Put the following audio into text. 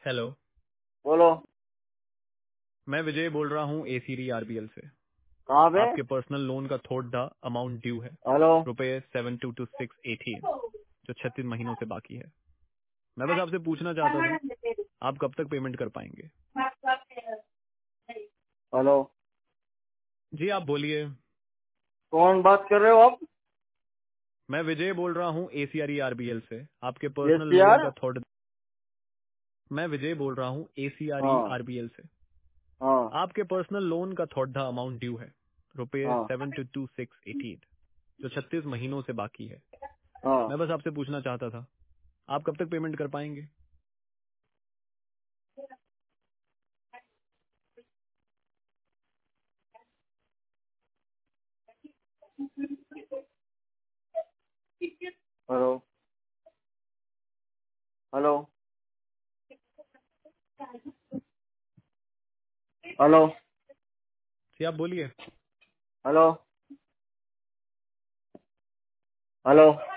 Hello. बोलो। मैं विजय बोल रहा हूँ एसीरी आरबीएल से। कहाँ पे? आपके पर्सनल लोन का थोड़ा दा अमाउंट ड्यू है, हेलो। रुपए 722618, जो 36 महीनों से बाकी है। मैं बस आपसे पूछना चाहता था, आप कब तक पेमेंट कर पाएंगे? हेलो। जी आप बोलिए। कौन बात कर रहे हो आप? मैं विजय बोल रहा हूँ एसीआर आरबीएल से। आपके एस पर्सनल पी लोन आर। का थोड़ा। मैं विजय बोल रहा हूँ एसीआर हाँ आरबीएल से। हाँ आपके पर्सनल लोन का थोड़ा अमाउंट ड्यू है, रुपए हाँ 722618, जो 36 महीनों से बाकी है। हाँ। मैं बस आपसे पूछना चाहता था, आप कब तक पेमेंट कर पाएंगे? हेलो। हेलो। हेलो। जी आप बोलिए। हेलो। हेलो।